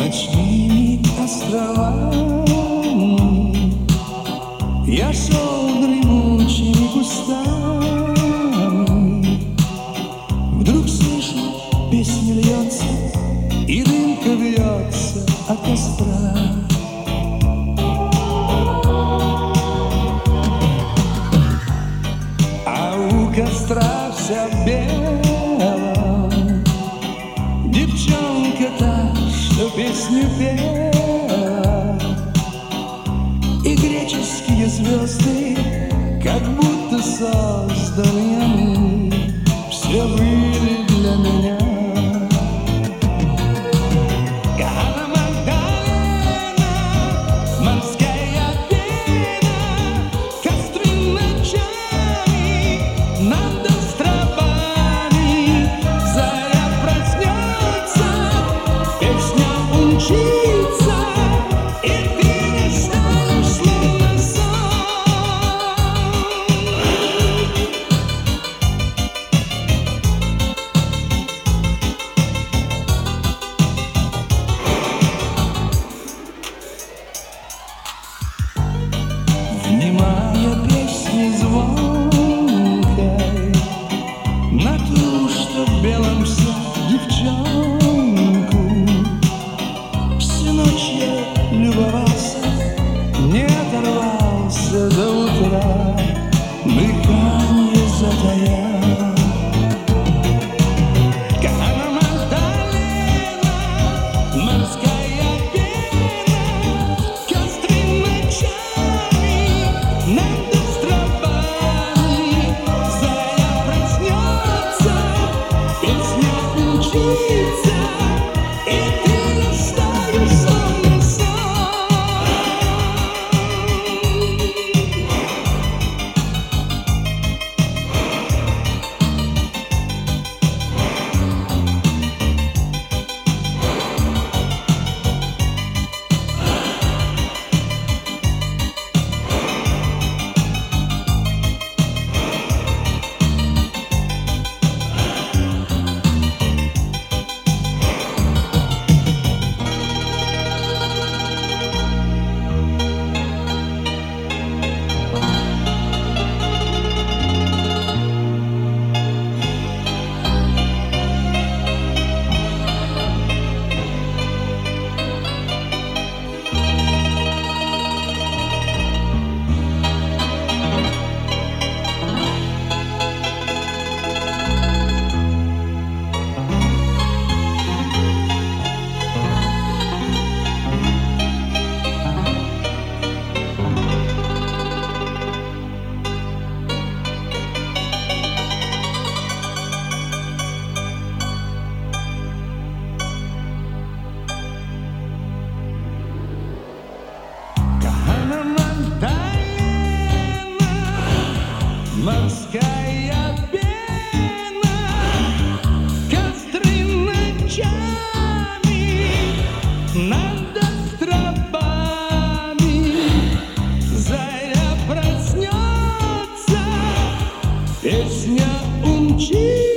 ночными островами я шел дремучими кустами. Вдруг слышу, песня льется, и дымка вьется от костра. А у костра вся белая девчонка та, что песню пела, и греческие звезды, как будто созданы они, все были для меня. Ганна Магдалена, морская пена, костры ночами над островами. Заря проснется, песня умчится, и ты настанешь словно внимая песни звонкой на ту, что в белом вся девчонку, всю ночь я любовался, не оторвался до утра, дыхание затая. Ганна Магдалена, морская пена, костры ночами над островами. Заря проснется, песня умчится, и ты растаешь словно морская пена, костры ночами над островами. Заря проснется, песня умчится.